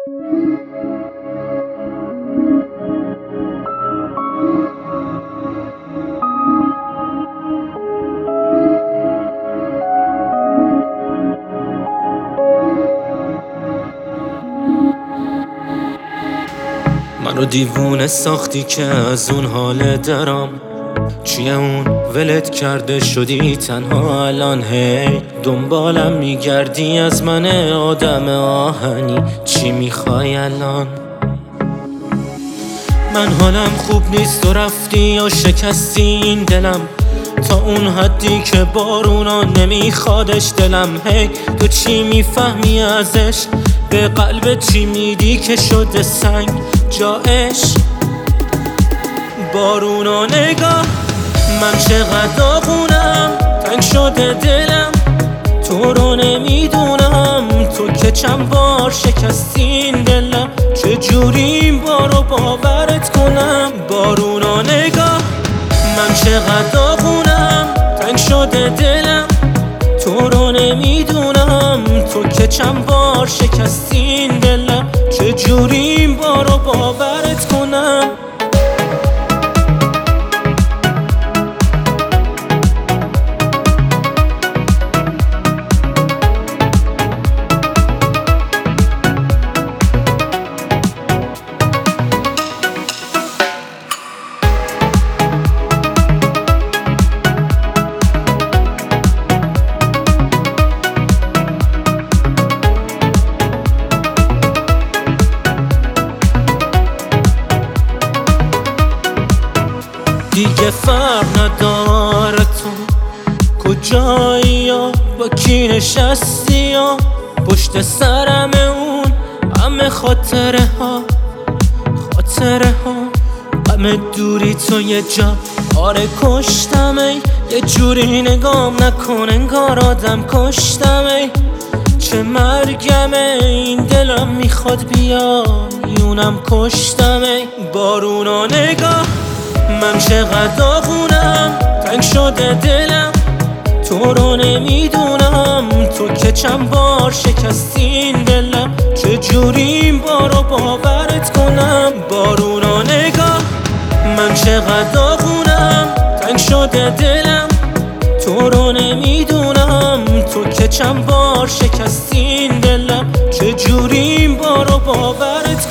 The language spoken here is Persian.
منو دیوونه ساختی که از اون حال درام. چیه اون ولت کرده شدی تنها الان؟ هی دنبالم میگردی از من آدم آهنی، چی میخوای الان؟ من حالم خوب نیست و رفتی یا شکستی این دلم تا اون حدی که بارونا نمیخوادش دلم. هی تو چی میفهمی ازش؟ به قلب چی میدی که شده سنگ جایش؟ بارونا نگاه من چقدر داغونم، تنگ شده دلم تو رو نمیدونم. تو که چند بار شکستین دلم، چجوری این بارو باورت کنم؟ بارونا نگاه من چقدر داغونم، تنگ شده دلم تو رو نمیدونم. تو که چند بار شکستین دلم، چجوری این بارو باورت کنم؟ دیگه فرق نداره تو کجایی یا با کی نشستی یا پشت سرم اون همه خاطره ها غم دوری تو یه جا آره کشتم. ای یه جوری نگام نکن انگار آدم کشتم. ای چه مرگمه این دلم میخواد بیا یونم کشتم. ای بارونا نگاه من چقدر داغونم، تنگ شده دلم تو رو نمیدونم. تو که چند بار شکستین دلم، چجوری این بارو باورت کنم؟ بارونا نگاه من چقدر داغونم، تنگ شده دلم تو رو نمیدونم. تو که چند بار شکستین دلم، چجوری این بارو باورت